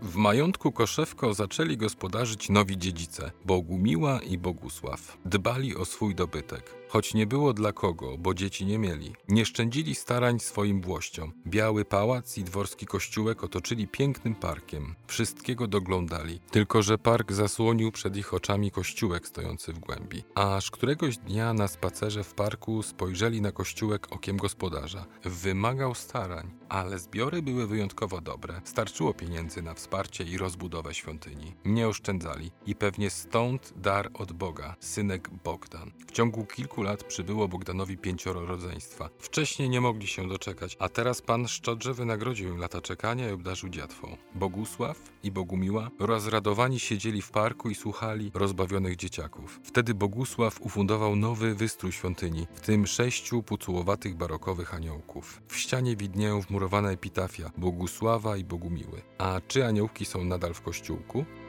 W majątku Koszewko zaczęli gospodarzyć nowi dziedzice, Bogumiła i Bogusław. Dbali o swój dobytek, choć nie było dla kogo, bo dzieci nie mieli. Nie szczędzili starań swoim włościom. Biały pałac i dworski kościółek otoczyli pięknym parkiem. Wszystkiego doglądali, tylko że park zasłonił przed ich oczami kościółek stojący w głębi. Aż któregoś dnia na spacerze w parku spojrzeli na kościółek okiem gospodarza. Wymagał starań, ale zbiory były wyjątkowo dobre. Starczyło pieniędzy na wsparcie i rozbudowę świątyni. Nie oszczędzali i pewnie stąd dar od Boga, synek Bogdan. W ciągu kilku lat przybyło Bogdanowi 5 rodzeństwa. Wcześniej nie mogli się doczekać, a teraz Pan szczodrze wynagrodził im lata czekania i obdarzył dziatwą. Bogusław i Bogumiła rozradowani siedzieli w parku i słuchali rozbawionych dzieciaków. Wtedy Bogusław ufundował nowy wystrój świątyni, w tym 6 pucułowatych barokowych aniołków. W ścianie widnieją wmurowane epitafia Bogusława i Bogumiły. A czy aniołki są nadal w kościółku?